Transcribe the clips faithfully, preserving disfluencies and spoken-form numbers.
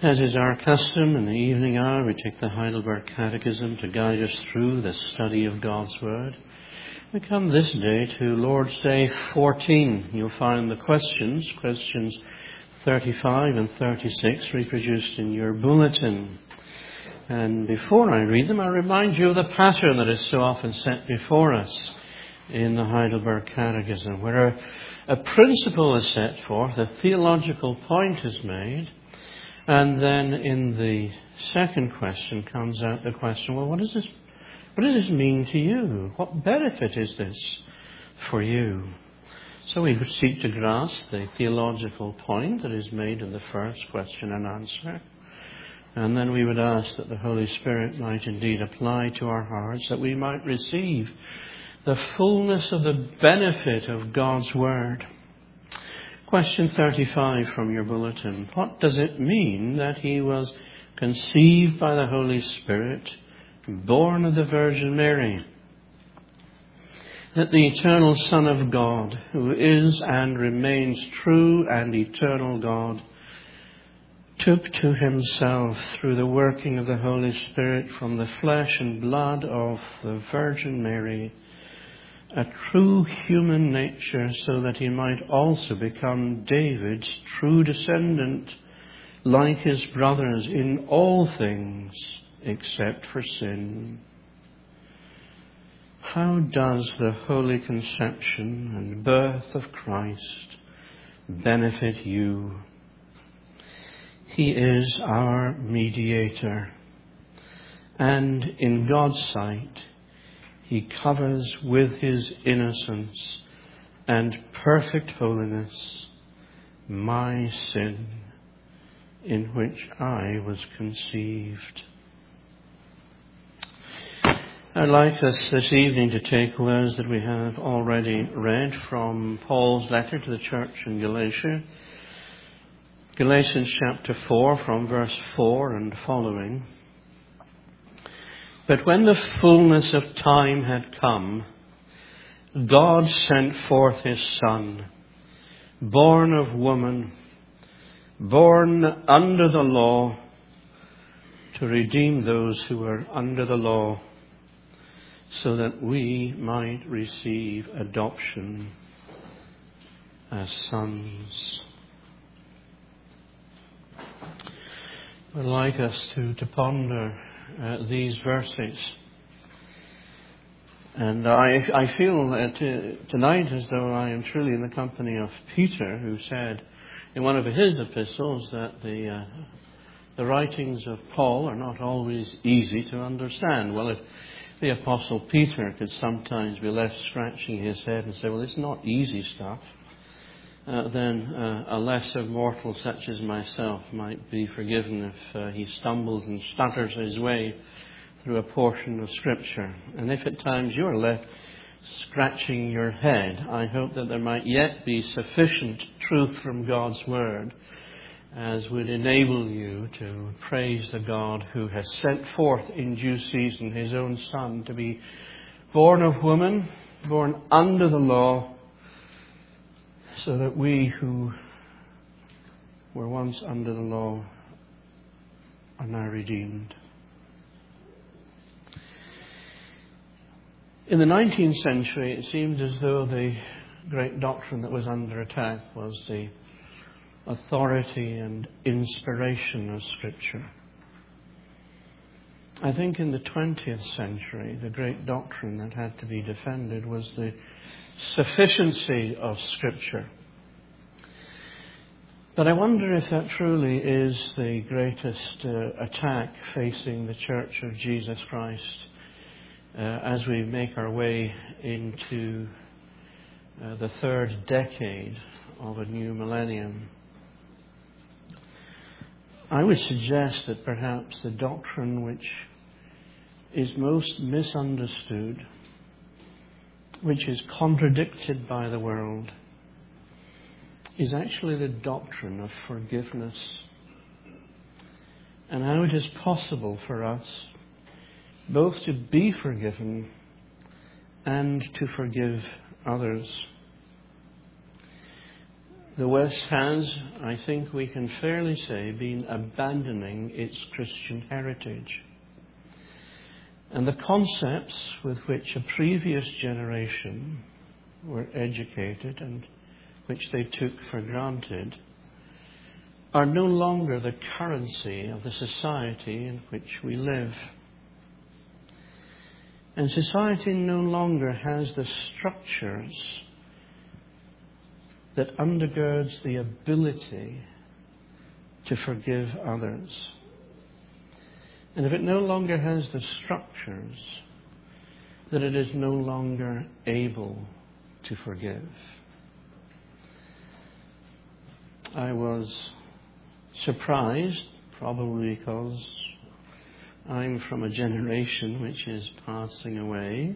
As is our custom, in the evening hour, we take the Heidelberg Catechism to guide us through the study of God's Word. We come this day to Lord's Day fourteen. You'll find the questions, questions thirty-five and thirty-six, reproduced in your bulletin. And before I read them, I remind you of the pattern that is so often set before us in the Heidelberg Catechism, where a, a principle is set forth, a theological point is made, and then in the second question comes out the question, well, what does this, what does this mean to you? What benefit is this for you? So we seek to grasp the theological point that is made in the first question and answer. And then we would ask that the Holy Spirit might indeed apply to our hearts, that we might receive the fullness of the benefit of God's Word. Question thirty-five from your bulletin. What does it mean that he was conceived by the Holy Spirit, born of the Virgin Mary? That the eternal Son of God, who is and remains true and eternal God, took to himself, through the working of the Holy Spirit, from the flesh and blood of the Virgin Mary, a true human nature, so that he might also become David's true descendant, like his brothers, in all things except for sin. How does the holy conception and birth of Christ benefit you? He is our mediator, and in God's sight, he covers with his innocence and perfect holiness my sin, in which I was conceived. I'd like us this evening to take words that we have already read from Paul's letter to the church in Galatia. Galatians chapter four, from verse four and following. But when the fullness of time had come, God sent forth his Son, born of woman, born under the law, to redeem those who were under the law, so that we might receive adoption as sons. I'd like us to, to ponder Uh, these verses. And I, I feel uh, t- tonight as though I am truly in the company of Peter, who said in one of his epistles that the uh, the writings of Paul are not always easy to understand. Well, if the Apostle Peter could sometimes be left scratching his head and say, well, it's not easy stuff, Uh, then uh, a lesser mortal such as myself might be forgiven if uh, he stumbles and stutters his way through a portion of Scripture. And if at times you're left scratching your head, I hope that there might yet be sufficient truth from God's Word as would enable you to praise the God who has sent forth in due season his own Son to be born of woman, born under the law, so that we who were once under the law are now redeemed. In the nineteenth century, it seemed as though the great doctrine that was under attack was the authority and inspiration of Scripture. I think in the twentieth century, the great doctrine that had to be defended was the sufficiency of Scripture. But I wonder if that truly is the greatest uh, attack facing the Church of Jesus Christ uh, as we make our way into uh, the third decade of a new millennium. I would suggest that perhaps the doctrine which is most misunderstood, which is contradicted by the world, is actually the doctrine of forgiveness, and how it is possible for us both to be forgiven and to forgive others. the West has, I think we can fairly say, been abandoning its Christian heritage. And the concepts with which a previous generation were educated and which they took for granted are no longer the currency of the society in which we live. And society no longer has the structures that undergirds the ability to forgive others. And if it no longer has the structures, then it is no longer able to forgive. I was surprised, probably because I'm from a generation which is passing away,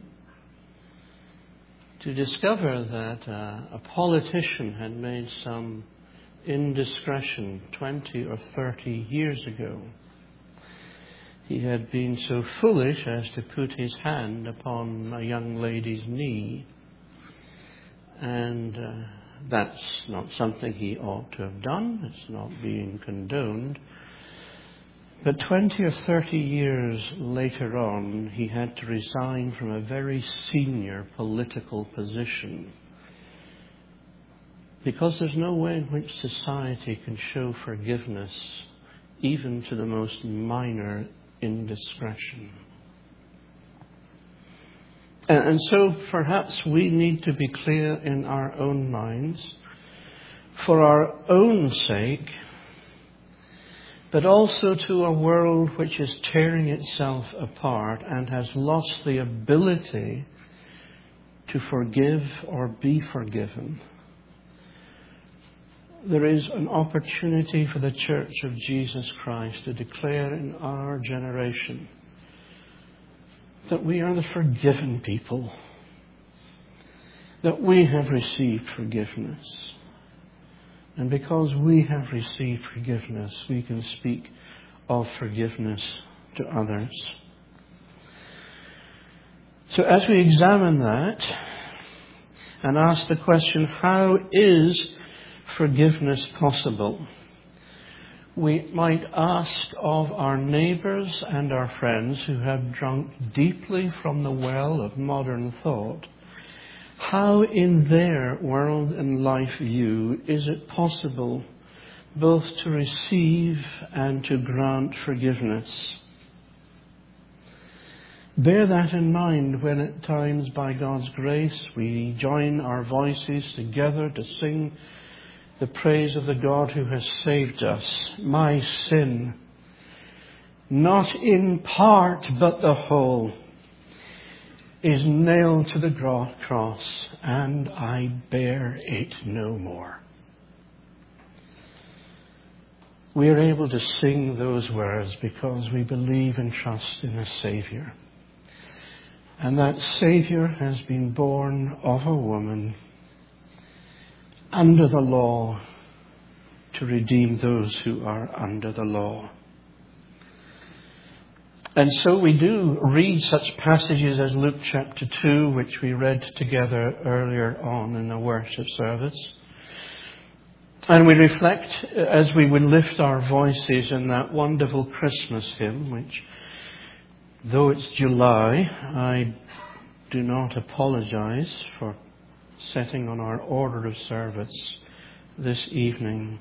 to discover that uh, a politician had made some indiscretion twenty or thirty years ago. He had been so foolish as to put his hand upon a young lady's knee. And uh, that's not something he ought to have done. It's not being condoned. But twenty or thirty years later on, he had to resign from a very senior political position, because there's no way in which society can show forgiveness even to the most minor indiscretion. And so perhaps we need to be clear in our own minds, for our own sake, but also to a world which is tearing itself apart and has lost the ability to forgive or be forgiven. There is an opportunity for the Church of Jesus Christ to declare in our generation that we are the forgiven people, that we have received forgiveness. And because we have received forgiveness, we can speak of forgiveness to others. So as we examine that and ask the question, how is forgiveness possible? We might ask of our neighbours and our friends who have drunk deeply from the well of modern thought, how in their world and life view is it possible both to receive and to grant forgiveness? Bear that in mind when at times, by God's grace, we join our voices together to sing the praise of the God who has saved us. My sin, not in part but the whole, is nailed to the cross, and I bear it no more. We are able to sing those words because we believe and trust in a Saviour. And that Saviour has been born of a woman under the law to redeem those who are under the law. And so we do read such passages as Luke chapter two, which we read together earlier on in the worship service. And we reflect as we would lift our voices in that wonderful Christmas hymn, which, though it's July, I do not apologize for setting on our order of service this evening.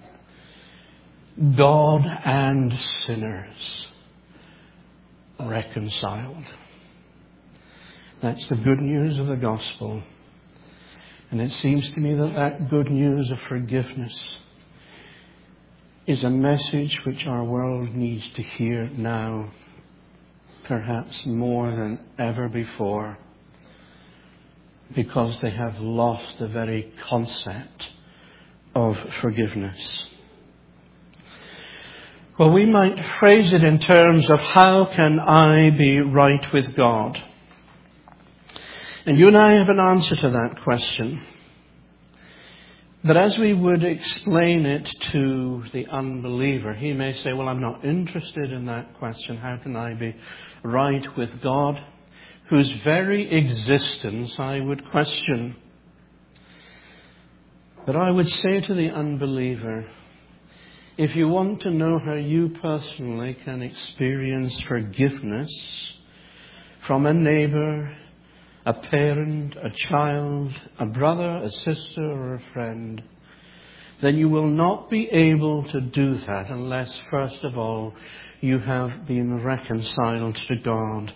God and sinners reconciled. That's the good news of the gospel. And it seems to me that that good news of forgiveness is a message which our world needs to hear now, perhaps more than ever before, because they have lost the very concept of forgiveness. Well, we might phrase it in terms of, how can I be right with God? And you and I have an answer to that question. But as we would explain it to the unbeliever, he may say, well, I'm not interested in that question. How can I be right with God, whose very existence I would question? But I would say to the unbeliever, if you want to know how you personally can experience forgiveness from a neighbour, a parent, a child, a brother, a sister, or a friend, then you will not be able to do that unless, first of all, you have been reconciled to God.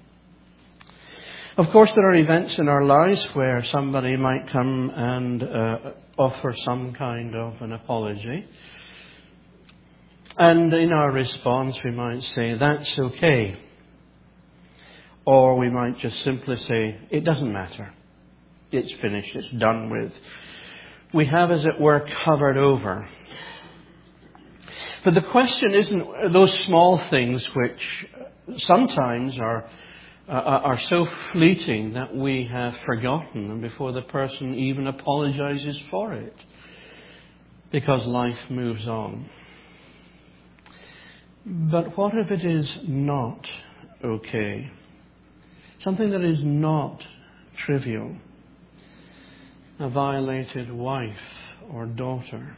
Of course, there are events in our lives where somebody might come and uh, offer some kind of an apology. And in our response, we might say, that's okay. Or we might just simply say, it doesn't matter. It's finished. It's done with. We have, as it were, covered over. But the question isn't those small things which sometimes are uh, are so fleeting that we have forgotten them before the person even apologizes for it, because life moves on. But what if it is not okay? Something that is not trivial. A violated wife or daughter.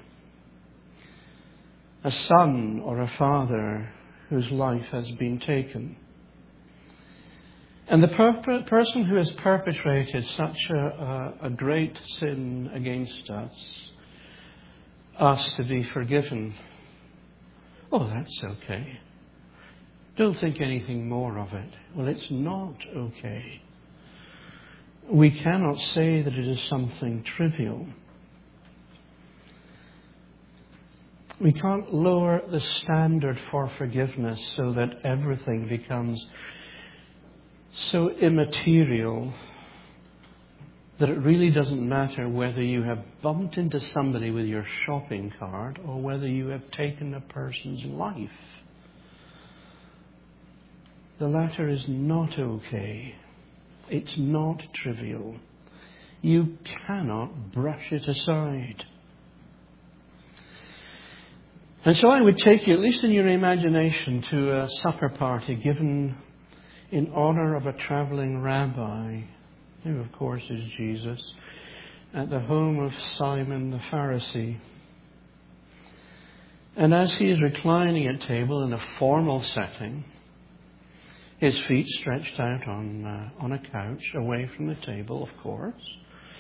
A son or a father whose life has been taken. And the per- person who has perpetrated such a, a, a great sin against us asks to be forgiven. Oh, that's okay. Don't think anything more of it. Well, it's not okay. We cannot say that it is something trivial. We can't lower the standard for forgiveness so that everything becomes so immaterial that it really doesn't matter whether you have bumped into somebody with your shopping cart or whether you have taken a person's life. The latter is not okay. It's not trivial. You cannot brush it aside. And so I would take you, at least in your imagination, to a supper party given in honor of a traveling rabbi, who of course is Jesus, at the home of Simon the Pharisee. And as he is reclining at table in a formal setting, his feet stretched out on uh, on a couch, away from the table, of course,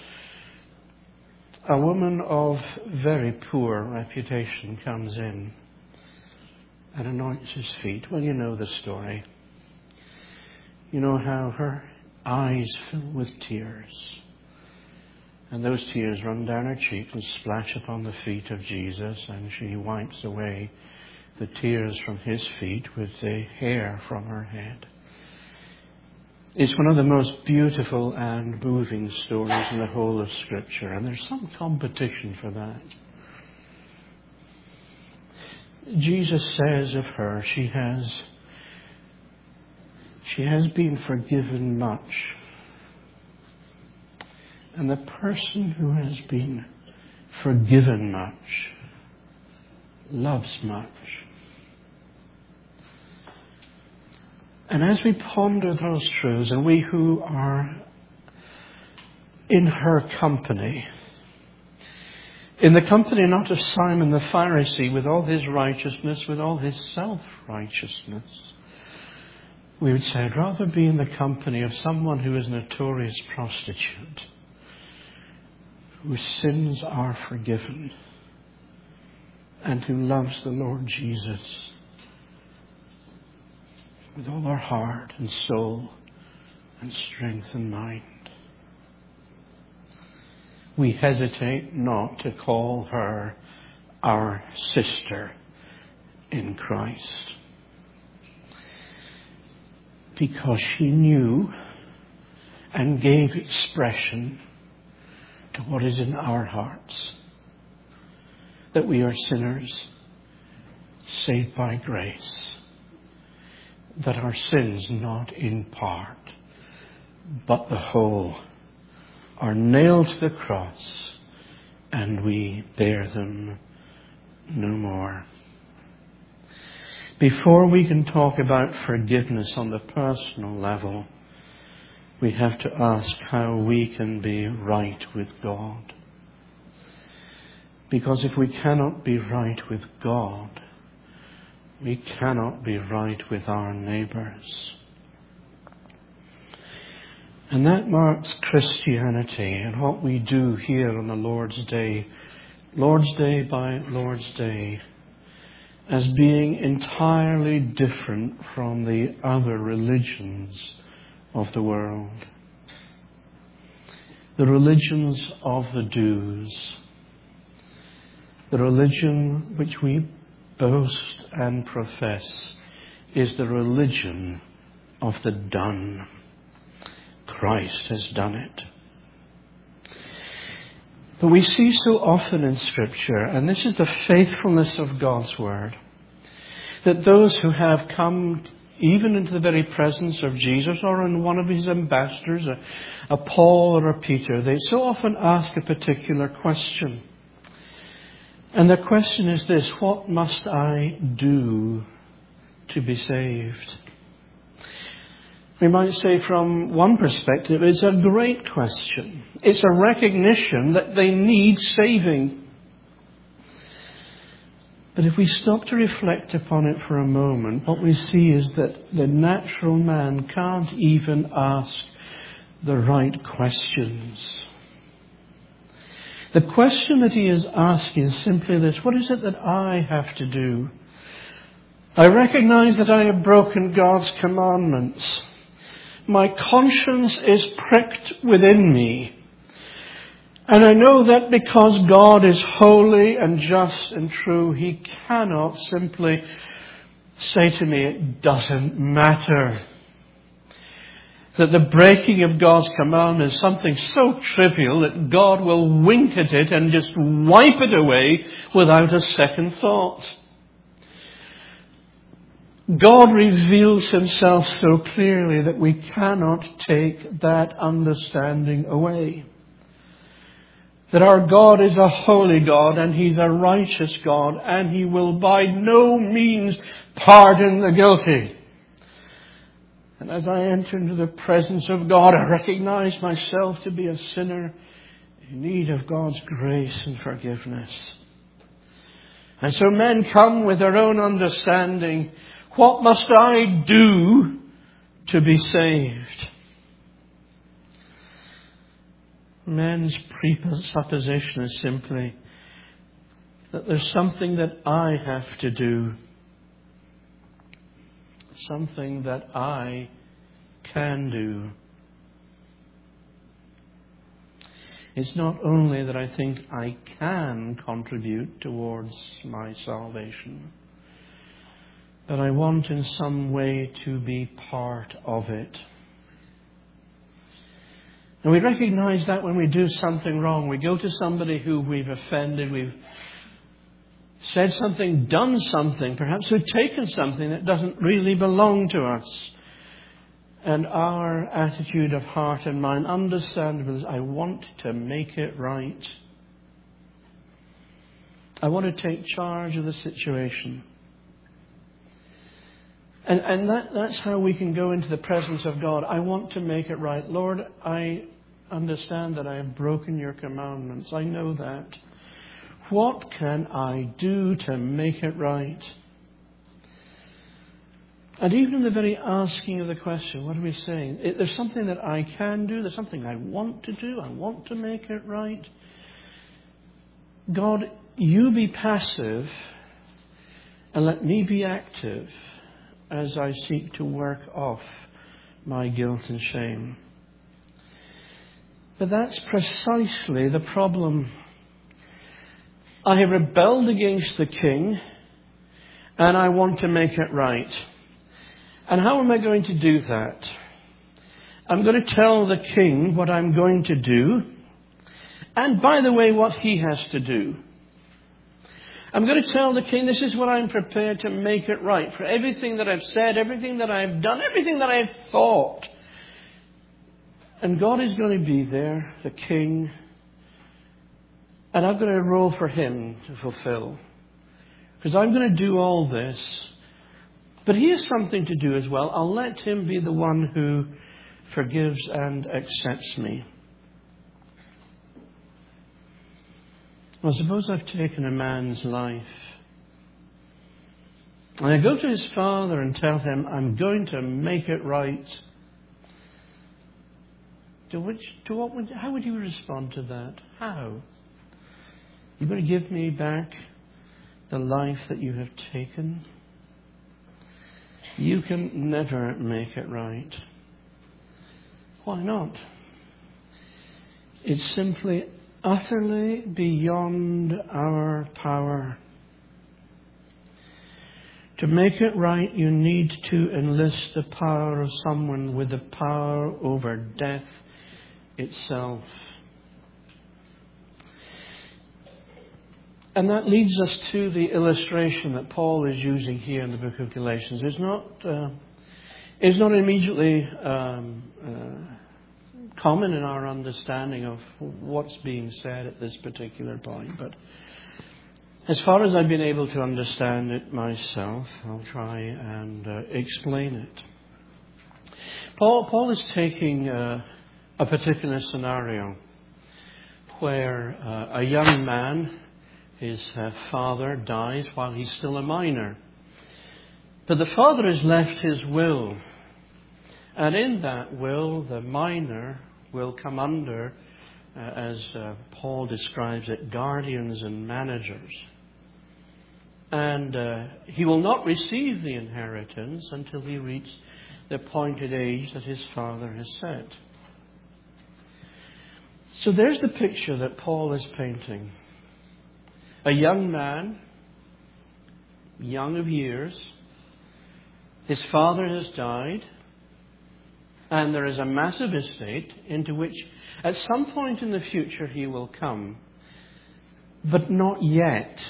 a woman of very poor reputation comes in and anoints his feet. Well, you know the story. You know how her eyes fill with tears. And those tears run down her cheek and splash upon the feet of Jesus, and she wipes away the tears from his feet with the hair from her head. It's one of the most beautiful and moving stories in the whole of Scripture, and there's some competition for that. Jesus says of her, she has, she has been forgiven much. And the person who has been forgiven much loves much. And as we ponder those truths, and we who are in her company, in the company not of Simon the Pharisee with all his righteousness, with all his self-righteousness, we would say, I'd rather be in the company of someone who is a notorious prostitute, whose sins are forgiven, and who loves the Lord Jesus with all our heart and soul and strength and mind. We hesitate not to call her our sister in Christ, because she knew and gave expression to what is in our hearts, that we are sinners saved by grace, that our sins, not in part but the whole, are nailed to the cross, and we bear them no more. Before we can talk about forgiveness on the personal level, we have to ask how we can be right with God. Because if we cannot be right with God, we cannot be right with our neighbours. And that marks Christianity and what we do here on the Lord's Day, Lord's Day by Lord's Day, as being entirely different from the other religions of the world. The religions of the do's. The religion which we boast and profess is the religion of the done. Christ has done it. But we see so often in Scripture, and this is the faithfulness of God's Word, that those who have come even into the very presence of Jesus or in one of his ambassadors, a, a Paul or a Peter, they so often ask a particular question. And the question is this: what must I do to be saved? We might say from one perspective, it's a great question. It's a recognition that they need saving. But if we stop to reflect upon it for a moment, what we see is that the natural man can't even ask the right questions. The question that he is asking is simply this: what is it that I have to do? I recognize that I have broken God's commandments. My conscience is pricked within me. And I know that because God is holy and just and true, he cannot simply say to me, it doesn't matter. That the breaking of God's command is something so trivial that God will wink at it and just wipe it away without a second thought. God reveals himself so clearly that we cannot take that understanding away. That our God is a holy God and he's a righteous God, and he will by no means pardon the guilty. And as I enter into the presence of God, I recognize myself to be a sinner in need of God's grace and forgiveness. And so men come with their own understanding. What must I do to be saved? Men's presupposition is simply that there's something that I have to do. Something that I can do. It's not only that I think I can contribute towards my salvation, but I want in some way to be part of it. And we recognize that when we do something wrong, we go to somebody who we've offended, we've said something, done something, perhaps we've taken something that doesn't really belong to us. And our attitude of heart and mind, understandable, is I want to make it right. I want to take charge of the situation. And, and that, that's how we can go into the presence of God. I want to make it right. Lord, I understand that I have broken your commandments. I know that. What can I do to make it right? And even in the very asking of the question, what are we saying? It, there's something that I can do. There's something I want to do. I want to make it right. God, you be passive and let me be active as I seek to work off my guilt and shame. But that's precisely the problem. I have rebelled against the king, and I want to make it right. And how am I going to do that? I'm going to tell the king what I'm going to do, and by the way, what he has to do. I'm going to tell the king, this is what I'm prepared to make it right. For everything that I've said, everything that I've done, everything that I've thought. And God is going to be there, the king. And I'm going to role for him to fulfill. Because I'm going to do all this. But he has something to do as well. I'll let him be the one who forgives and accepts me. Well, suppose I've taken a man's life, and I go to his father and tell him, I'm going to make it right. To which, to what would, how would you respond to that? How? You're going to give me back the life that you have taken? You can never make it right. Why not? It's simply utterly beyond our power. To make it right, you need to enlist the power of someone with the power over death itself. And that leads us to the illustration that Paul is using here in the book of Galatians. It's not, uh, it's not immediately um, uh, common in our understanding of what's being said at this particular point, but as far as I've been able to understand it myself, I'll try and uh, explain it. Paul, Paul is taking uh, a particular scenario where uh, a young man, his uh, father, dies while he's still a minor. But the father has left his will. And in that will, the minor will come under, uh, as uh, Paul describes it, guardians and managers. And uh, he will not receive the inheritance until he reaches the appointed age that his father has set. So there's the picture that Paul is painting. A young man, young of years, his father has died, and there is a massive estate into which at some point in the future he will come, but not yet.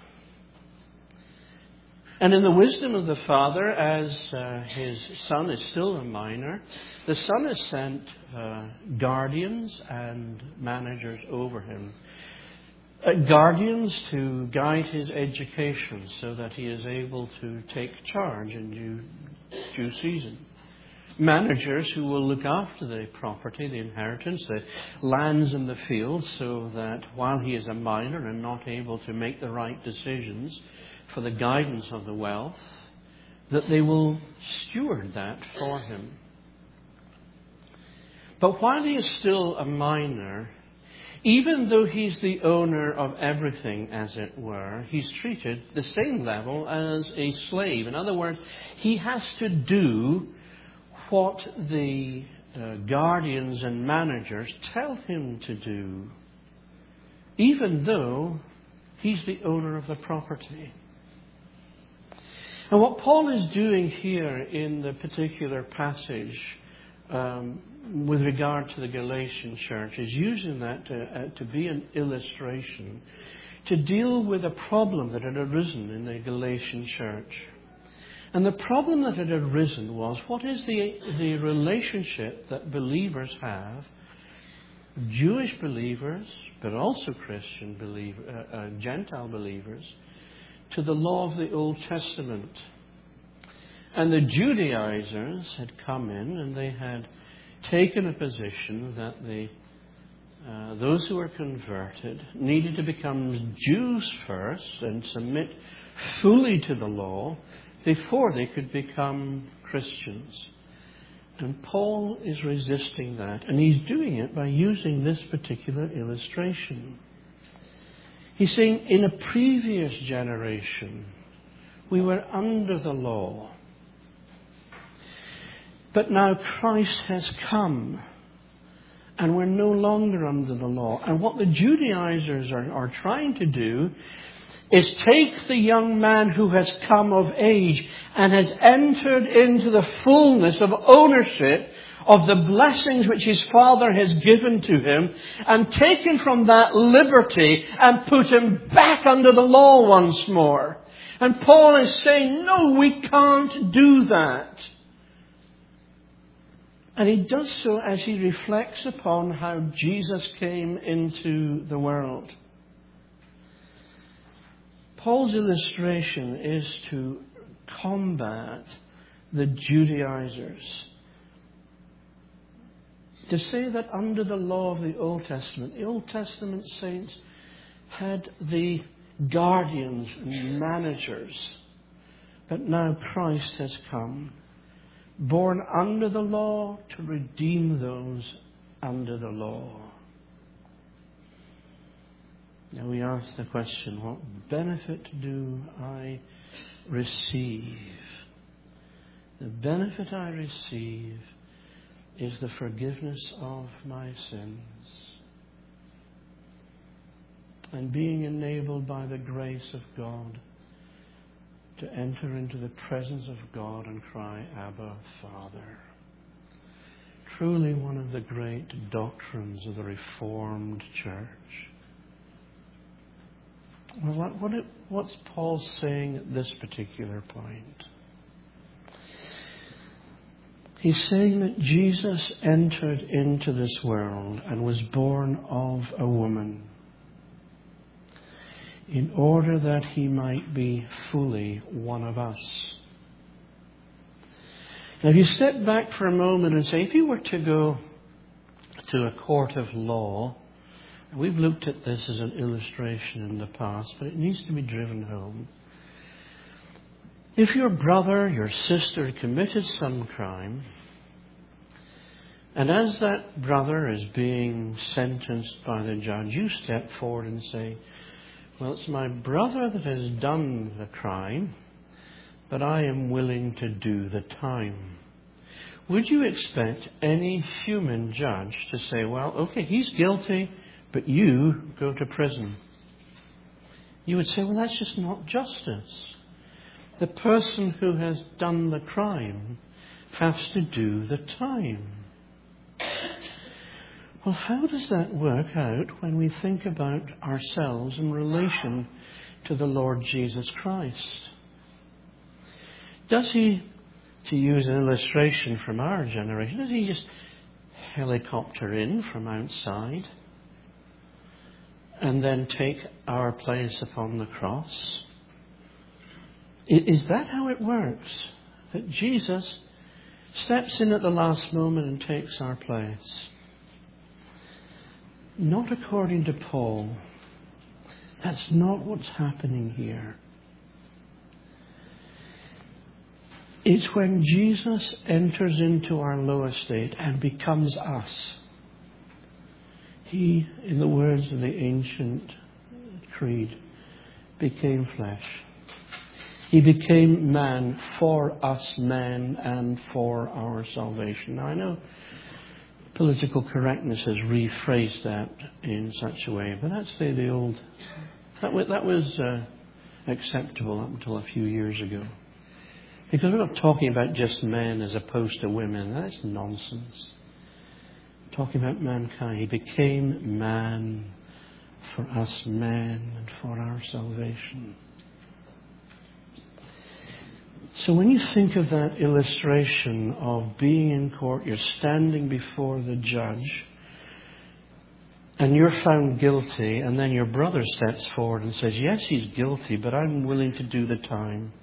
And in the wisdom of the father, as uh, his son is still a minor, the son has sent uh, guardians and managers over him. Uh, guardians to guide his education so that he is able to take charge in due, due season. Managers who will look after the property, the inheritance, the lands and the fields, so that while he is a minor and not able to make the right decisions for the guidance of the wealth, that they will steward that for him. But while he is still a minor, even though he's the owner of everything, as it were, he's treated the same level as a slave. In other words, he has to do what the uh, guardians and managers tell him to do, even though he's the owner of the property. And what Paul is doing here in the particular passage um, with regard to the Galatian church is using that to, uh, to be an illustration to deal with a problem that had arisen in the Galatian church. And the problem that had arisen was, what is the, the relationship that believers have, Jewish believers, but also Christian believers, uh, uh, Gentile believers, to the law of the Old Testament. And the Judaizers had come in and they had taken a position that the, uh, those who were converted needed to become Jews first and submit fully to the law before they could become Christians. And Paul is resisting that, and he's doing it by using this particular illustration. He's saying, in a previous generation, we were under the law. But now Christ has come, and we're no longer under the law. And what the Judaizers are, are trying to do is take the young man who has come of age and has entered into the fullness of ownership of the blessings which his father has given to him, and taken from that liberty and put him back under the law once more. And Paul is saying, no, we can't do that. And he does so as he reflects upon how Jesus came into the world. Paul's illustration is to combat the Judaizers. To say that under the law of the Old Testament, the Old Testament saints had the guardians and managers. But now Christ has come, born under the law to redeem those under the law. Now we ask the question, what benefit do I receive? The benefit I receive is the forgiveness of my sins and being enabled by the grace of God to enter into the presence of God and cry, Abba, Father. Truly one of the great doctrines of the Reformed Church. Well, what, what it, what's Paul saying at this particular point? He's saying that Jesus entered into this world and was born of a woman in order that he might be fully one of us. Now, if you step back for a moment and say, if you were to go to a court of law, and we've looked at this as an illustration in the past, but it needs to be driven home. If your brother, your sister committed some crime, and as that brother is being sentenced by the judge, you step forward and say, well, it's my brother that has done the crime, but I am willing to do the time. Would you expect any human judge to say, well, okay, he's guilty, but you go to prison? You would say, well, that's just not justice. The person who has done the crime has to do the time. Well, how does that work out when we think about ourselves in relation to the Lord Jesus Christ? Does he, to use an illustration from our generation, does he just helicopter in from outside and then take our place upon the cross? Is that how it works? That Jesus steps in at the last moment and takes our place? Not according to Paul. That's not what's happening here. It's when Jesus enters into our low estate and becomes us. He, in the words of the ancient creed, became flesh. He became man for us men and for our salvation. Now I know political correctness has rephrased that in such a way, but that's the, the old, that was, that was uh, acceptable up until a few years ago. Because we're not talking about just men as opposed to women. That's nonsense. We're talking about mankind. He became man for us men and for our salvation. So when you think of that illustration of being in court, you're standing before the judge and you're found guilty, and then your brother steps forward and says, yes, he's guilty, but I'm willing to do the time.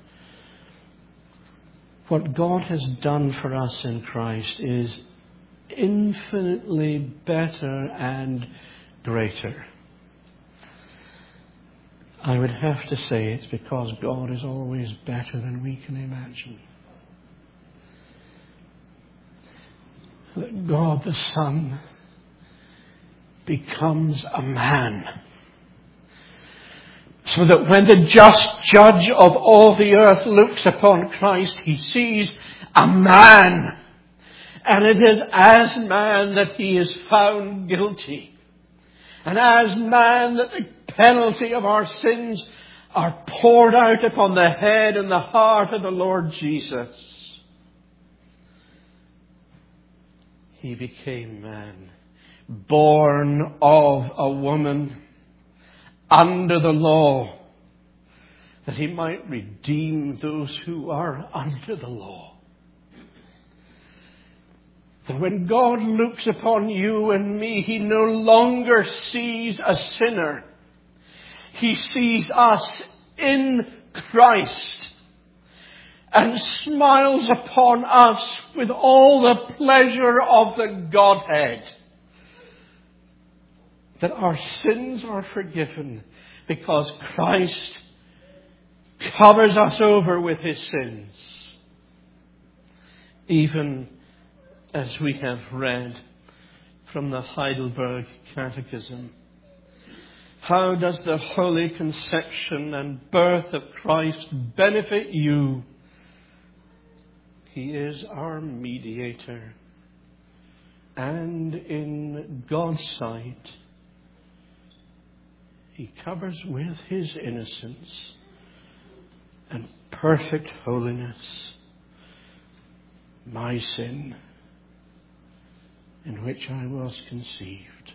What God has done for us in Christ is infinitely better and greater. I would have to say it's because God is always better than we can imagine. That God the Son becomes a man. So that when the just judge of all the earth looks upon Christ, he sees a man. And it is as man that he is found guilty. And as man that the penalty of our sins are poured out upon the head and the heart of the Lord Jesus. He became man, born of a woman, under the law, that he might redeem those who are under the law. That when God looks upon you and me, he no longer sees a sinner. He sees us in Christ and smiles upon us with all the pleasure of the Godhead. that our sins are forgiven because Christ covers us over with His sins. Even as we have read from the Heidelberg Catechism, how does the holy conception and birth of Christ benefit you? He is our mediator, and in God's sight, He covers with His innocence and perfect holiness my sin in which I was conceived.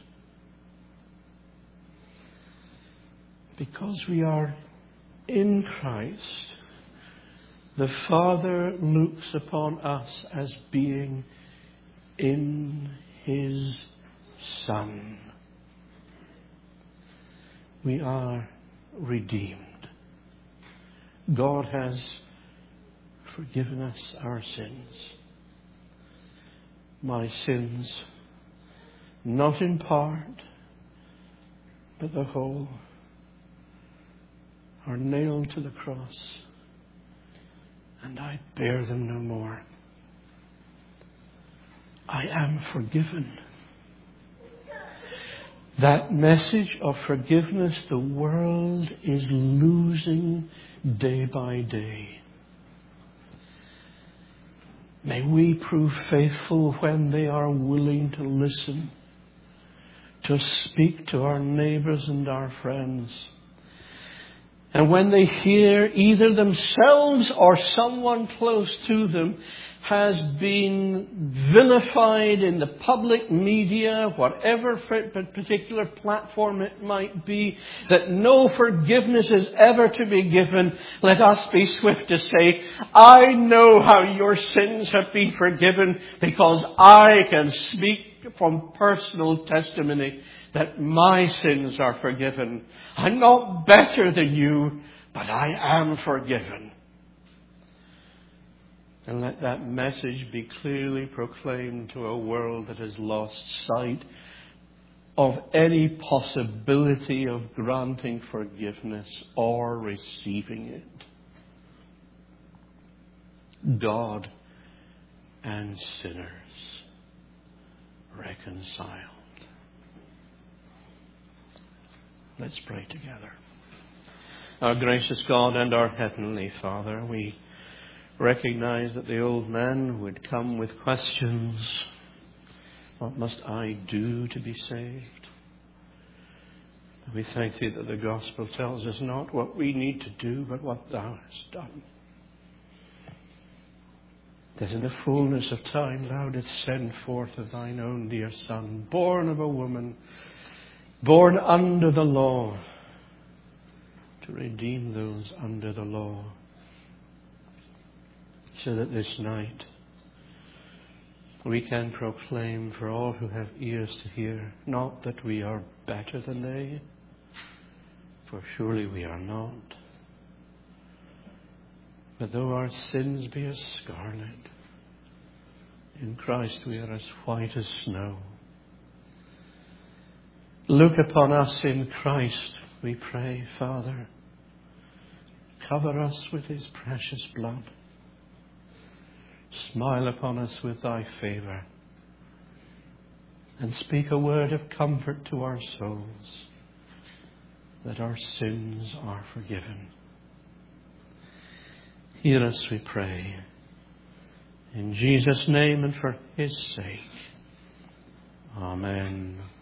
Because we are in Christ, the Father looks upon us as being in His Son. We are redeemed. God has forgiven us our sins. My sins, not in part, but the whole, are nailed to the cross, and I bear them no more. I am forgiven. That message of forgiveness the world is losing day by day. May we prove faithful when they are willing to listen, to speak to our neighbors and our friends. And when they hear either themselves or someone close to them has been vilified in the public media, whatever particular platform it might be, that no forgiveness is ever to be given, let us be swift to say, I know how your sins have been forgiven because I can speak from personal testimony that my sins are forgiven. I'm not better than you, but I am forgiven. And let that message be clearly proclaimed to a world that has lost sight of any possibility of granting forgiveness or receiving it. God and sinners reconciled. Let's pray together. Our gracious God and our Heavenly Father, we recognize that the old man would come with questions. What must I do to be saved? We thank Thee that the Gospel tells us not what we need to do, but what Thou hast done. That in the fullness of time Thou didst send forth of Thine own dear Son, born of a woman, born under the law, to redeem those under the law. So that this night we can proclaim for all who have ears to hear, not that we are better than they, for surely we are not, but though our sins be as scarlet, in Christ we are as white as snow. Look upon us in Christ, we pray, Father. Cover us with His precious blood. Smile upon us with Thy favour, and speak a word of comfort to our souls, that our sins are forgiven. Hear us, we pray, in Jesus' name and for His sake. Amen.